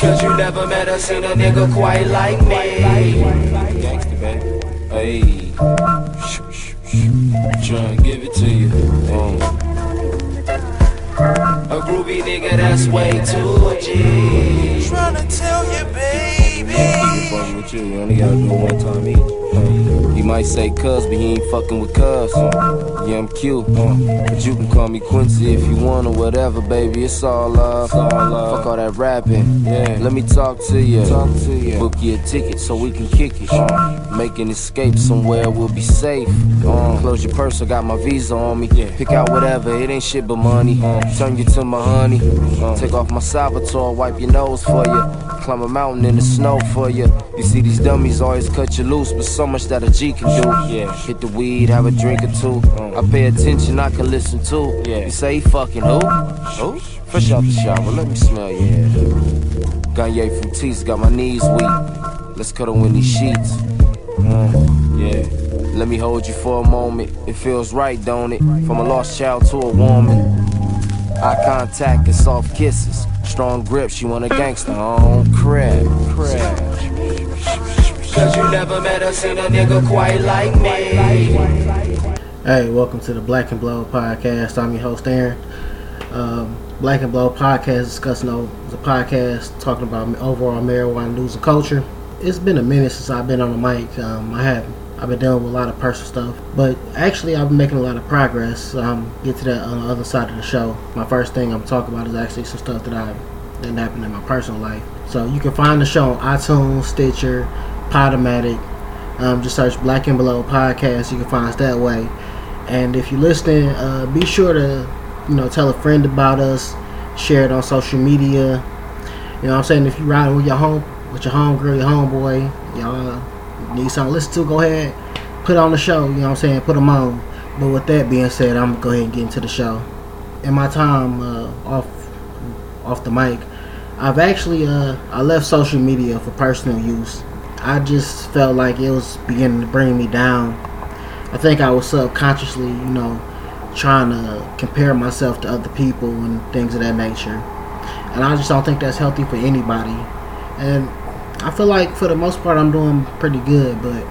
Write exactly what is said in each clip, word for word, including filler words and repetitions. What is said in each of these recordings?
Cause you never met or seen a nigga quite like me. Gangsta, baby. Hey. Tryna give it to you. Um. A groovy nigga that's way too G. Tryna tell you, baby. Fucking with you, you only gotta do it one time each. Uh, you might say cuz, but he ain't fucking with cuz. Uh, yeah, I'm cute, uh, but you can call me Quincy if you want or whatever, baby. It's all love. It's all love. Fuck all that rapping. Yeah. Let me talk to you. Talk to you. Book you a ticket so we can kick it. Uh, Make an escape somewhere we'll be safe. Uh, close your purse, I got my visa on me. Yeah. Pick out whatever, it ain't shit but money. Uh, turn you to my honey. Uh, take off my Salvatore, wipe your nose for you. Climb a mountain in the snow for you. You see these dummies always cut you loose, but so much that a G can do. Yeah. Hit the weed, have a drink or two. Uh, I pay attention, I can listen too. Yeah. You say he fucking who? Who? Fresh out the shower, let me smell your hair. Gagne from T's got my knees weak. Let's cuddle in these sheets. Uh, yeah. Let me hold you for a moment. It feels right, don't it? From a lost child to a woman. Eye contact and soft kisses. Strong grip, she want a gangster on crib. Crib. Cause you never met or seen a nigga quite like me. Hey, welcome to the Black and Blow podcast. I'm your host, Aaron. Um, Black and Blow podcast discussing the podcast talking about overall marijuana news and culture. It's been a minute since I've been on the mic. Um, I have I've been dealing with a lot of personal stuff, but actually I've been making a lot of progress. Um, get to that on the other side of the show. My first thing I'm talking about is actually some stuff that I've that happened in my personal life. So you can find the show on iTunes, Stitcher, Podomatic. Um, just search Black and Below podcast. You can find us that way. And if you're listening, uh, be sure to you know tell a friend about us, share it on social media. You know what I'm saying? If you're riding with your home with your homegirl, your homeboy, y'all need something to listen to, go ahead, put on the show, you know what I'm saying, put them on. But with that being said, I'm going to go ahead and get into the show. In my time uh, off off the mic, I've actually, uh, I left social media for personal use. I just felt like it was beginning to bring me down. I think I was subconsciously, you know, trying to compare myself to other people and things of that nature. And I just don't think that's healthy for anybody. And I feel like for the most part I'm doing pretty good, but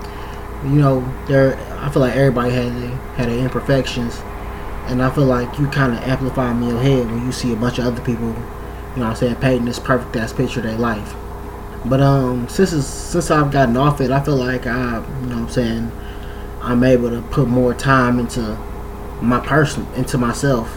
you know, there I feel like everybody had their, had their imperfections, and I feel like you kind of amplify them in your head when you see a bunch of other people, you know what I'm saying, painting this perfect ass picture of their life. But um, since it's, since I've gotten off it, I feel like I, you know what I'm saying, I'm able to put more time into my person, into myself,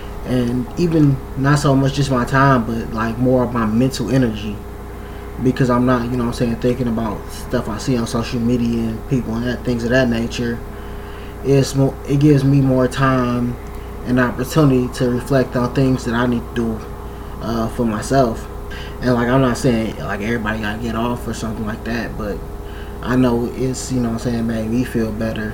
and even not so much just my time, but like more of my mental energy. Because I'm not, you know what I'm saying, thinking about stuff I see on social media and people and that, things of that nature. It's more, it gives me more time and opportunity to reflect on things that I need to do uh, for myself. And like, I'm not saying like everybody gotta get off or something like that, but I know it's, you know what I'm saying, made me feel better.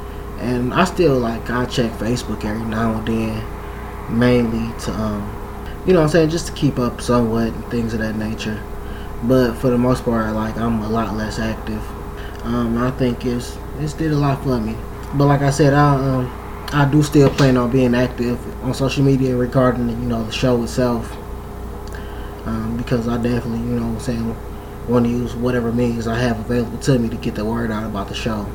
And I still, like, I check Facebook every now and then, mainly to, um, you know what I'm saying, just to keep up somewhat and things of that nature. But for the most part, like, I'm a lot less active. Um, I think it's it's did a lot for me. But like I said, I um, I do still plan on being active on social media regarding, you know, the show itself. Um, because I definitely, you know what I'm saying, want to use whatever means I have available to me to get the word out about the show.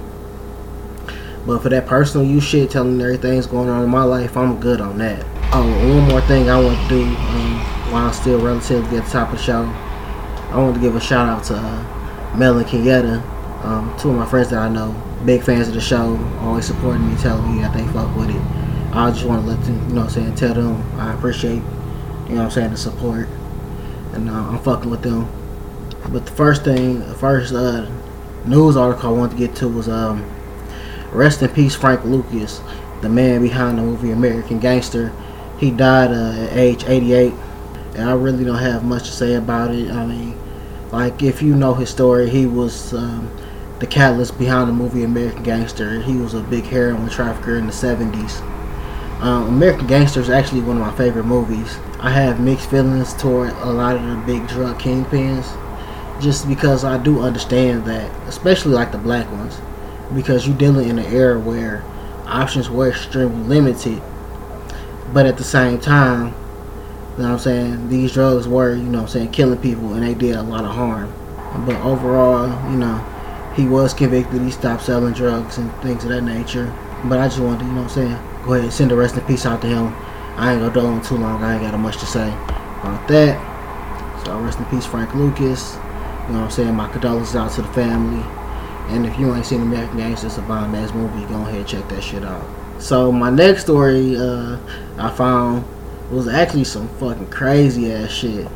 But for that personal use shit, telling everything's going on in my life, I'm good on that. Oh, one more thing I want to do um, while I'm still relatively at the top of the show. I want to give a shout out to uh, Mel and Kenyatta, um, two of my friends that I know, big fans of the show, always supporting me, telling me that they fuck with it. I just want to let them, you know what I'm saying, tell them I appreciate, you know what I'm saying, the support, and uh, I'm fucking with them. But the first thing, the first uh, news article I wanted to get to was um, rest in peace Frank Lucas, the man behind the movie American Gangster. He died uh, at age eighty-eight. And I really don't have much to say about it. I mean, like, if you know his story, he was um, the catalyst behind the movie American Gangster. He was a big heroin trafficker in the seventies. Um, American Gangster is actually one of my favorite movies. I have mixed feelings toward a lot of the big drug kingpins, just because I do understand that, especially like the black ones, because you're dealing in an era where options were extremely limited, but at the same time, You know what I'm saying? These drugs were, you know what I'm saying, killing people, and they did a lot of harm. But overall, you know, he was convicted. He stopped selling drugs and things of that nature. But I just wanted to, you know what I'm saying, go ahead and send a rest in peace out to him. I ain't gonna dwell on too long. I ain't got much to say about that. So rest in peace, Frank Lucas. You know what I'm saying? My condolences out to the family. And if you ain't seen American Gangster, it's a bomb ass movie. Go ahead and check that shit out. So my next story uh, I found was actually some fucking crazy ass shit.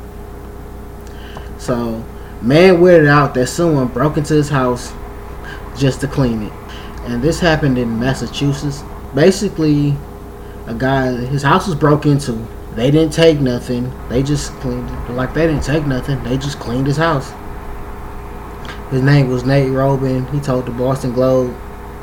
So, man weirded out that someone broke into his house just to clean it. And this happened in Massachusetts. Basically, a guy, his house was broke into. They didn't take nothing. They just cleaned it. Like, they didn't take nothing. They just cleaned his house. His name was Nate Robin. He told the Boston Globe.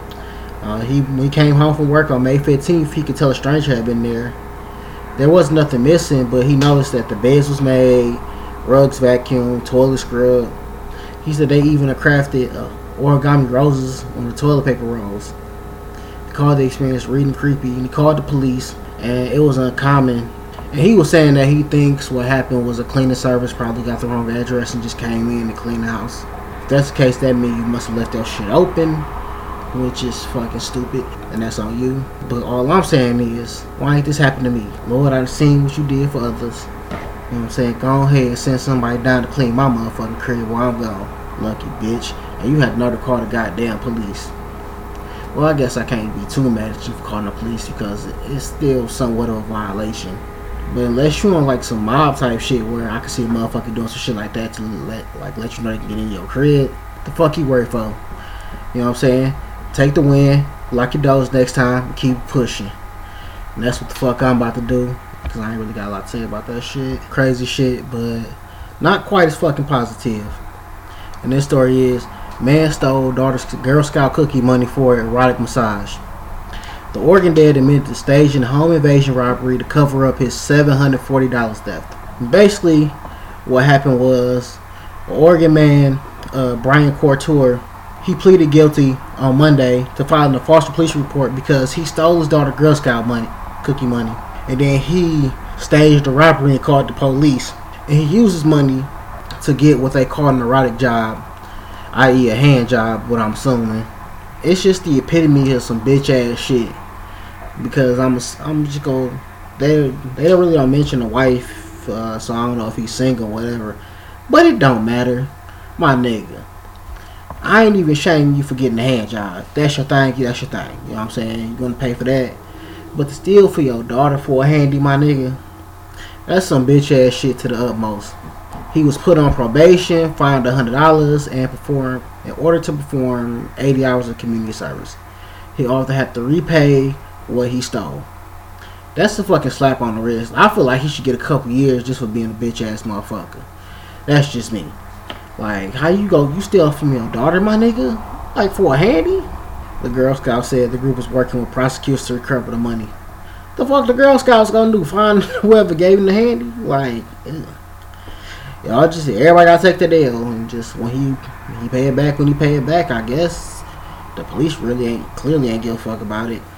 Uh, he, when he came home from work on May fifteenth, he could tell a stranger had been there. There was nothing missing, but he noticed that the beds was made, rugs vacuumed, toilet scrubbed. He said they even crafted uh, origami roses on the toilet paper rolls. He called the experience reading creepy, and he called the police, and it was uncommon. And he was saying that he thinks what happened was a cleaning service probably got the wrong address and just came in and cleaned the house. If that's the case, that means you must have left that shit open, which is fucking stupid, and that's on you. But all I'm saying is, why ain't this happen to me? Lord, I've seen what you did for others. You know what I'm saying? Go ahead and send somebody down to clean my motherfucking crib while I'm gone. Lucky bitch. And you had to know to call the goddamn police. Well, I guess I can't be too mad at you for calling the police because it's still somewhat of a violation. But unless you on like some mob type shit where I can see a motherfucker doing some shit like that to let like let you know they can get in your crib, the fuck you worried for? You know what I'm saying? Take the win, lock your doors next time, and keep pushing. And that's what the fuck I'm about to do. Because I ain't really got a lot to say about that shit. Crazy shit, but not quite as fucking positive. And this story is, man stole daughter's Girl Scout cookie money for erotic massage. The Oregon dad admitted to staging a home invasion robbery to cover up his seven hundred forty dollars theft. And basically, what happened was, the Oregon man, uh, Brian Couture, he pleaded guilty on Monday to filing a false police report because he stole his daughter Girl Scout money, cookie money. And then he staged a robbery and called the police. And he used his money to get what they call an erotic job, that is a hand job, what I'm assuming. It's just the epitome of some bitch ass shit. Because I'm I'm just going, they they don't really don't mention the wife, uh, so I don't know if he's single or whatever. But it don't matter, my nigga. I ain't even shaming you for getting a hand job. That's your thing, that's your thing. You know what I'm saying? You're gonna pay for that. But to steal for your daughter for a handy, my nigga, that's some bitch ass shit to the utmost. He was put on probation, fined one hundred dollars, and performed in order to perform eighty hours of community service. He also had to repay what he stole. That's a fucking slap on the wrist. I feel like he should get a couple years just for being a bitch ass motherfucker. That's just me. Like, how you go, you steal from your daughter, my nigga? Like, for a handy? The Girl Scouts said the group was working with prosecutors to recover the money. The fuck the Girl Scouts gonna do? Find whoever gave him the handy? Like, ugh. Y'all just, everybody gotta take the deal. And just, when he, he pay it back when he pay it back, I guess. The police really ain't, clearly ain't give a fuck about it.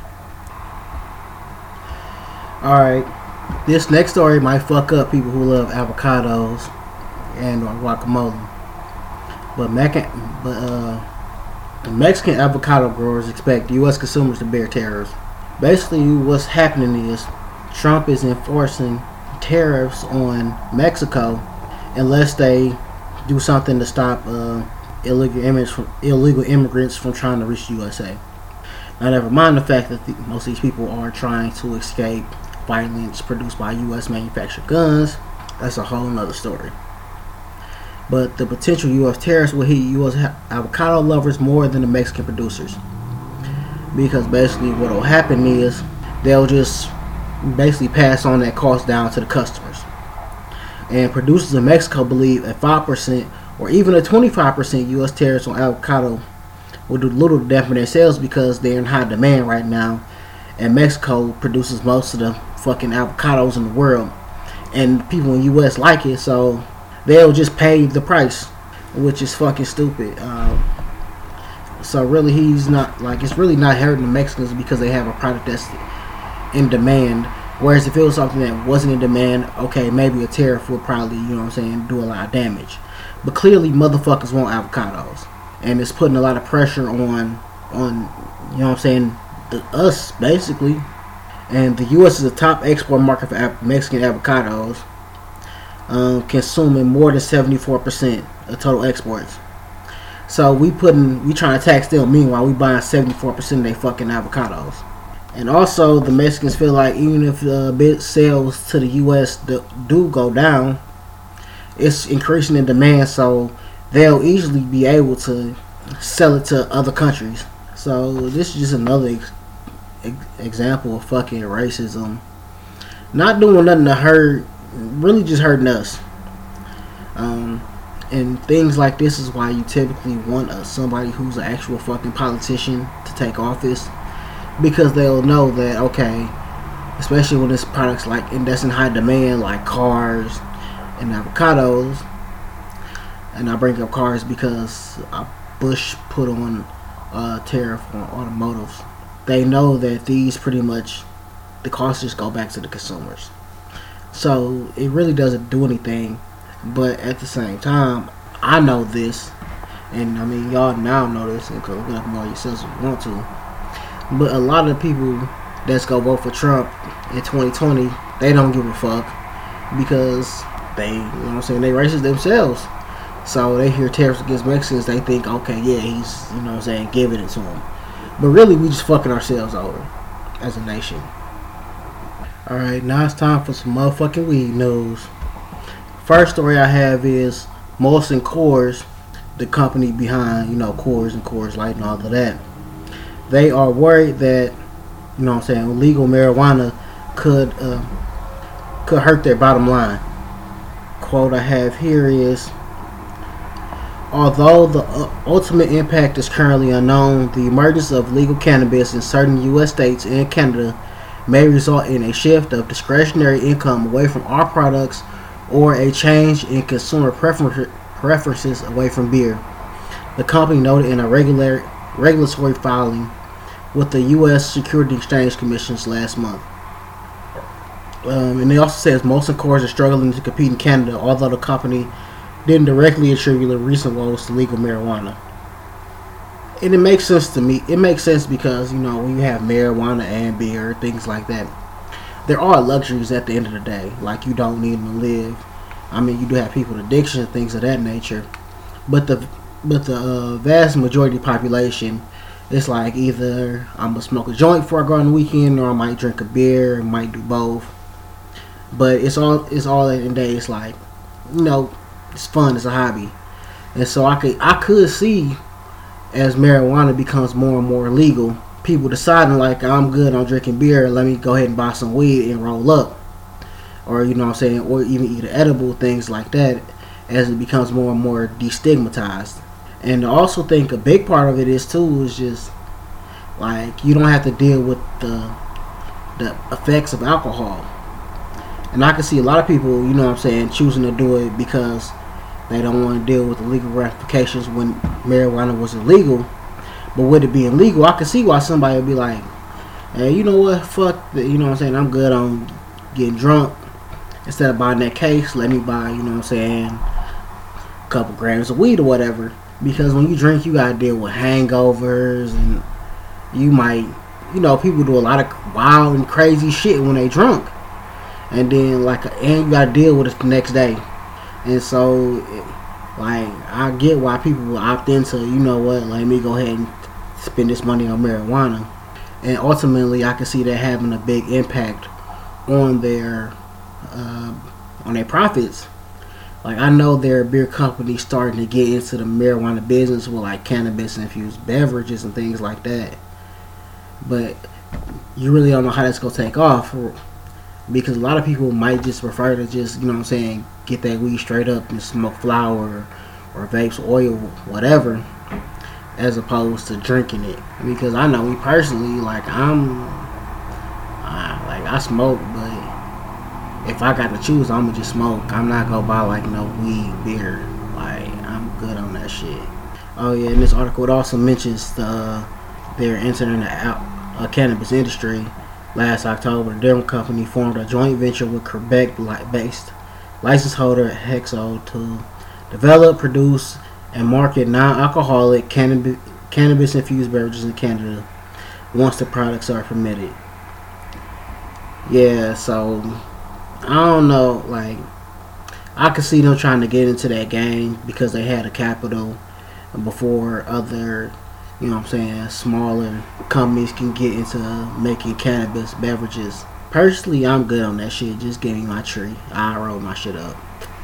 Alright, this next story might fuck up people who love avocados and or guacamole. But, Meca- but uh, Mexican avocado growers expect U S consumers to bear tariffs. Basically, what's happening is Trump is enforcing tariffs on Mexico unless they do something to stop uh, illegal immigrants from, illegal immigrants from trying to reach the U S A. Now, never mind the fact that the, most of these people are trying to escape violence produced by U S manufactured guns. That's a whole nother story. But the potential U S tariffs will hit U S avocado lovers more than the Mexican producers. Because basically what will happen is they'll just basically pass on that cost down to the customers. And producers in Mexico believe a five percent or even a twenty-five percent U S tariffs on avocado will do little to dampen their sales because they're in high demand right now. And Mexico produces most of the fucking avocados in the world. And people in the U S like it, so they'll just pay the price, which is fucking stupid. Um, so really, he's not, like, it's really not hurting the Mexicans because they have a product that's in demand. Whereas if it was something that wasn't in demand, okay, maybe a tariff would probably, you know what I'm saying, do a lot of damage. But clearly motherfuckers want avocados. And it's putting a lot of pressure on, on you know what I'm saying, the, us, basically. And the U S is the top export market for Mexican avocados, um, consuming more than seventy-four percent of total exports. So we putting, we trying to tax them, meanwhile we buying seventy-four percent of their fucking avocados. And also, the Mexicans feel like even if uh, bit sales to the U S do go down, it's increasing in demand, so they'll easily be able to sell it to other countries. So this is just another ex- ex- example of fucking racism. Not doing nothing to hurt, really just hurting us. Um, and things like this is why you typically want a, somebody who's an actual fucking politician to take office. Because they'll know that, okay, especially when it's products like, and that's in high demand, like cars and avocados. And I bring up cars because Bush put on a tariff on automotives. They know that these pretty much, the costs just go back to the consumers. So it really doesn't do anything. But at the same time, I know this. And I mean, y'all now know this, and look it up more yourselves if you want to. But a lot of the people that's gonna vote for Trump in twenty twenty, they don't give a fuck because they, you know what I'm saying, they racist themselves. So they hear tariffs against Mexicans, they think, okay, yeah, he's, you know what I'm saying, giving it to them. But really, we just fucking ourselves over as a nation. Alright, now it's time for some motherfucking weed news. First story I have is Molson Coors, the company behind, you know, Coors and Coors Light and all of that. They are worried that, you know what I'm saying, legal marijuana could uh, could hurt their bottom line. Quote I have here is, although the uh, ultimate impact is currently unknown, the emergence of legal cannabis in certain U S states and Canada may result in a shift of discretionary income away from our products or a change in consumer prefer- preferences away from beer. The company noted in a regular regulatory filing with the U S Security Exchange Commission last month. Um, and it also says Molson Coors is struggling to compete in Canada, although the company didn't directly attribute the recent woes to legal marijuana. And it makes sense to me. It makes sense because, you know, when you have marijuana and beer, things like that, there are luxuries at the end of the day. Like, you don't need them to live. I mean, you do have people with addiction and things of that nature. But the but the uh, vast majority of the population, it's like either I'm going to smoke a joint before I go on the weekend, or I might drink a beer, might do both. But it's all it's all at the end of the day. It's like, you know, it's fun, it's a hobby. And so I could I could see, as marijuana becomes more and more legal, people deciding like, I'm good on drinking beer, let me go ahead and buy some weed and roll up. Or, you know what I'm saying, or even eat edible, things like that, as it becomes more and more destigmatized. And I also think a big part of it is too is just like, you don't have to deal with the the effects of alcohol. And I can see a lot of people, you know what I'm saying, choosing to do it because they don't want to deal with the legal ramifications when marijuana was illegal. But with it being legal, I can see why somebody would be like, hey, you know what, fuck the, you know what I'm saying, I'm good on getting drunk. Instead of buying that case, let me buy, you know what I'm saying, a couple grams of weed or whatever. Because when you drink, you gotta deal with hangovers, and you might, you know, people do a lot of wild and crazy shit when they drunk. And then, like, and you gotta deal with it the next day. And so, like, I get why people will opt into, you know what, let me go ahead and spend this money on marijuana. And ultimately, I can see that having a big impact on their, uh, on their profits. Like, I know there are beer companies starting to get into the marijuana business with, like, cannabis-infused beverages and things like that. But you really don't know how that's going to take off. Because a lot of people might just prefer to just, you know what I'm saying, get that weed straight up and smoke flower or vapes, oil, whatever, as opposed to drinking it. Because I know me personally, like, I'm, I, like, I smoke, but if I got to choose, I'm gonna just smoke. I'm not gonna buy, like, no weed, beer. Like, I'm good on that shit. Oh yeah, and this article, it also mentions uh, they're entering the out, uh, cannabis industry last October, the Denver company formed a joint venture with Quebec-based license holder Hexo to develop, produce, and market non-alcoholic cannabis, cannabis-infused beverages in Canada once the products are permitted. Yeah, so I don't know, like, I could see them trying to get into that game because they had a capital before other, you know what I'm saying, smaller companies can get into making cannabis beverages. Personally, I'm good on that shit. Just give me my tree. I roll my shit up.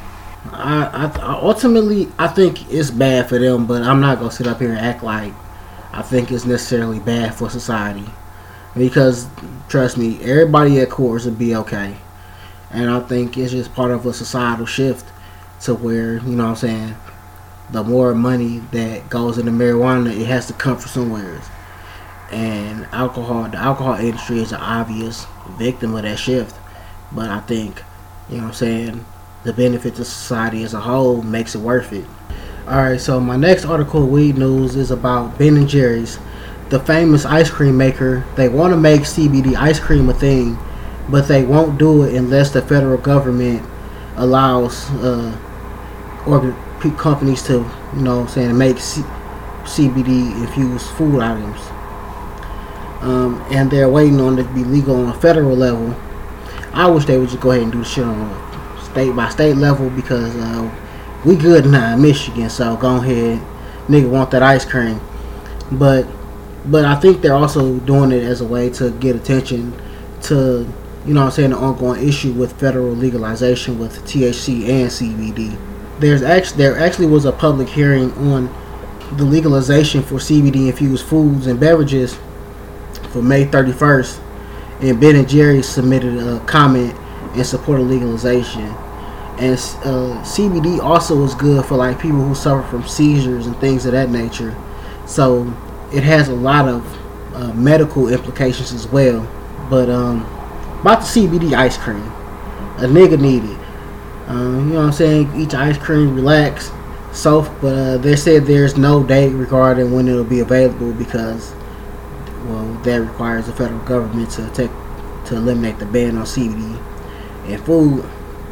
I, I ultimately, I think it's bad for them, but I'm not going to sit up here and act like I think it's necessarily bad for society. Because, trust me, everybody at Coors would be okay. And I think it's just part of a societal shift to where, you know what I'm saying, the more money that goes into marijuana, it has to come from somewhere. And alcohol, the alcohol industry is an obvious victim of that shift. But I think, you know what I'm saying, the benefit to society as a whole makes it worth it. Alright, so my next article, Weed News, is about Ben and Jerry's, the famous ice cream maker. They want to make C B D ice cream a thing, but they won't do it unless the federal government allows uh, or companies to, you know what I'm saying, make C- CBD infused food items. Um, and they're waiting on it to be legal on a federal level. I wish they would just go ahead and do the shit on a state by state level because uh, we good now in Michigan, so go ahead, nigga want that ice cream. But but I think they're also doing it as a way to get attention to, you know what I'm saying, the ongoing issue with federal legalization with T H C and C B D. There's actually there actually was a public hearing on the legalization for C B D infused foods and beverages for May thirty-first, and Ben and Jerry's submitted a comment in support of legalization. And uh, C B D also is good for like people who suffer from seizures and things of that nature. So it has a lot of uh, medical implications as well. But um, about the C B D ice cream, a nigga need it. Um, you know what I'm saying? Eat your ice cream, relax. So, but uh, they said there's no date regarding when it'll be available because, well, that requires the federal government to take to eliminate the ban on C B D and food.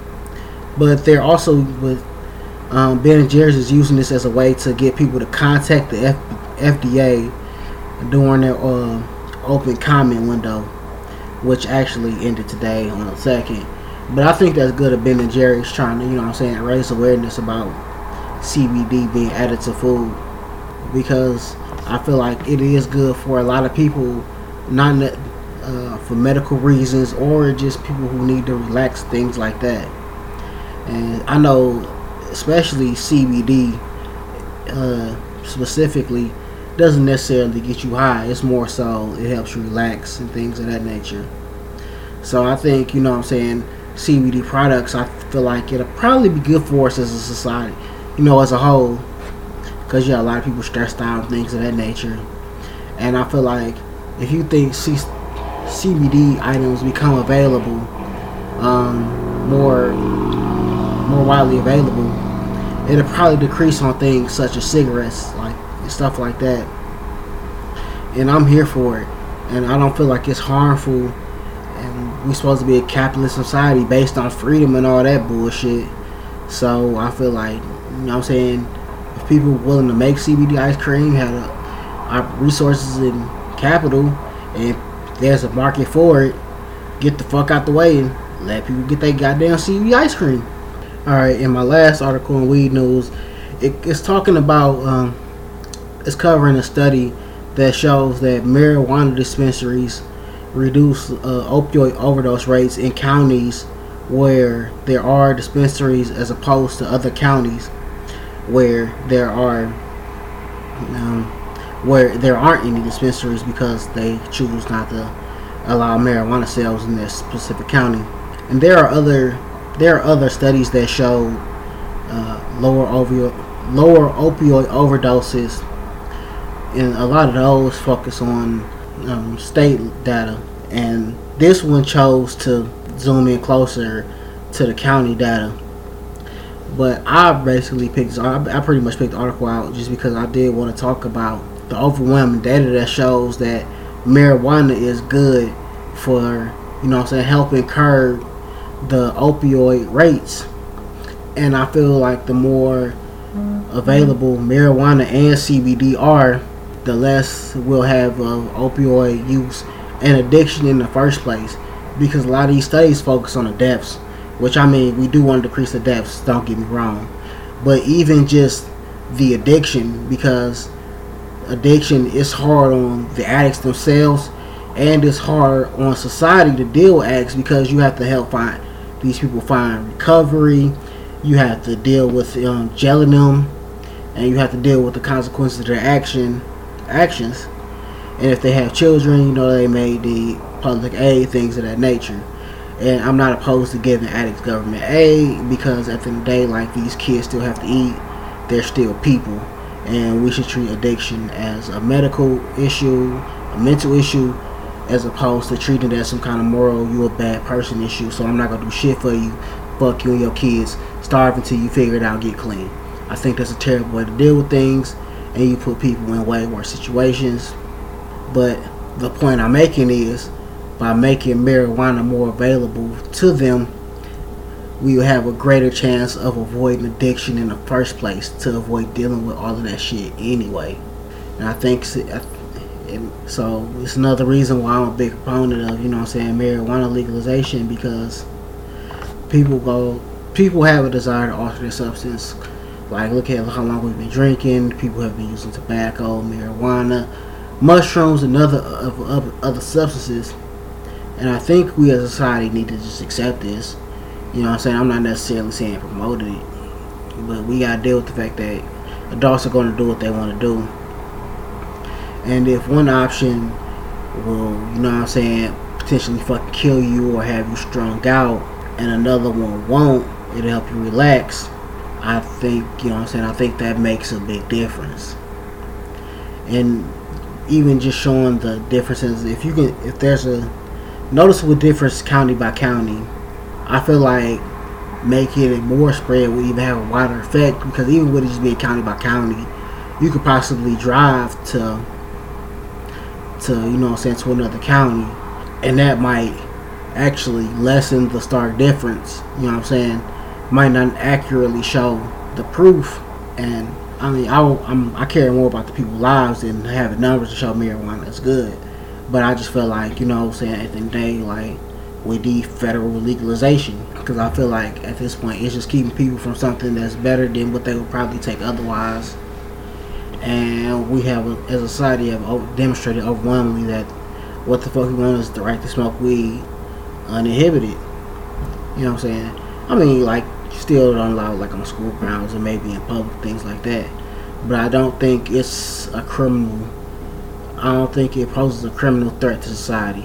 But they're also with um, Ben and Jerry's is using this as a way to get people to contact the F- F D A during their uh, open comment window, which actually ended today on the second. But I think that's good of Ben and Jerry's trying to, you know what I'm saying, raise awareness about C B D being added to food, because I feel like it is good for a lot of people, not uh, for medical reasons or just people who need to relax, things like that. And I know especially C B D uh, specifically doesn't necessarily get you high. It's more so it helps you relax and things of that nature. So I think, you know what I'm saying, C B D products, I feel like it'll probably be good for us as a society, you know, as a whole, because you have a lot of people stressed out and things of that nature. And I feel like if you think C- CBD items become available, um, more more widely available, it'll probably decrease on things such as cigarettes, like stuff like that. And I'm here for it, and I don't feel like it's harmful. And we're supposed to be a capitalist society based on freedom and all that bullshit. So I feel like, you know what I'm saying, if people are willing to make C B D ice cream, have uh, resources and capital, and there's a market for it, get the fuck out the way and let people get their goddamn C B D ice cream. Alright, in my last article in Weed News, it, it's talking about, um, it's covering a study that shows that marijuana dispensaries reduce uh, opioid overdose rates in counties where there are dispensaries as opposed to other counties where there are um, where there aren't any dispensaries because they choose not to allow marijuana sales in their specific county. And there are other there are other studies that show uh, lower opioid lower opioid overdoses, and a lot of those focus on Um, state data, and this one chose to zoom in closer to the county data. But I basically picked, I, I pretty much picked the article out just because I did want to talk about the overwhelming data that shows that marijuana is good for, you know what I'm saying, helping curb the opioid rates. And I feel like the more available marijuana and C B D are, the less we'll have of opioid use and addiction in the first place. Because a lot of these studies focus on the deaths, which, I mean, we do want to decrease the deaths, don't get me wrong. But even just the addiction, because addiction is hard on the addicts themselves, and it's hard on society to deal with addicts, because you have to help find these people find recovery. You have to deal with um, gelling them, and you have to deal with the consequences of their action actions. And if they have children, you know, they may need public aid, things of that nature. And I'm not opposed to giving addicts government aid, because at the end of the day, like, these kids still have to eat. They're still people, and we should treat addiction as a medical issue, a mental issue, as opposed to treating it as some kind of moral, you a bad person issue. So I'm not gonna do shit for you, fuck you and your kids, starve until you figure it out, get clean. I think that's a terrible way to deal with things, and you put people in way worse situations. But the point I'm making is, by making marijuana more available to them, we will have a greater chance of avoiding addiction in the first place, to avoid dealing with all of that shit anyway. And I think so. It's another reason why I'm a big proponent of, you know what I'm saying, marijuana legalization, because people go, people have a desire to alter their substance. Like, look at how long we've been drinking. People have been using tobacco, marijuana, mushrooms, and other of, of other substances. And I think we as a society need to just accept this. You know what I'm saying? I'm not necessarily saying promote it, but we gotta deal with the fact that adults are going to do what they want to do. And if one option will, you know what I'm saying, potentially fucking kill you or have you strung out, and another one won't, it'll help you relax, I think, you know what I'm saying, I think that makes a big difference. And even just showing the differences, if you can, if there's a noticeable difference county by county, I feel like making it more spread will even have a wider effect, because even with it just being county by county, you could possibly drive to, to you know what I'm saying, to another county, and that might actually lessen the stark difference. You know what I'm saying? Might not accurately show the proof, and I mean, I I'm, I care more about the people's lives than having numbers to show marijuana is good. But I just feel like, you know what I'm saying, at the end of the day, like, we need federal legalization, because I feel like at this point it's just keeping people from something that's better than what they would probably take otherwise. And we have, as a society, have demonstrated overwhelmingly that what the fuck we want is the right to smoke weed uninhibited. You know what I'm saying? I mean, like, still don't allow, like, on school grounds and maybe in public, things like that. But I don't think it's a criminal. I don't think it poses a criminal threat to society.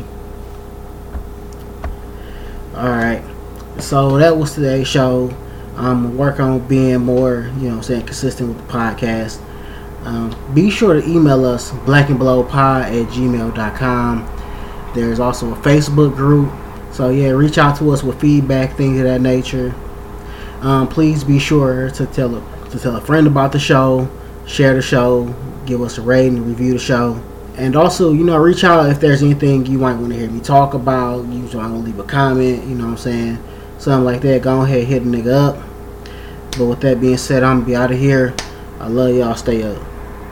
Alright, so that was today's show. I'm working on being more, you know what I'm saying, consistent with the podcast. Um, be sure to email us, blackandblowpod at gmail dot com. There's also a Facebook group. So yeah, reach out to us with feedback, things of that nature. Um, please be sure to tell a, to tell a friend about the show, share the show, give us a rating, review the show. And also, you know, reach out if there's anything you might want to hear me talk about. You might want to leave a comment, you know what I'm saying, something like that. Go ahead, hit a nigga up. But with that being said, I'm going to be out of here. I love y'all. Stay up.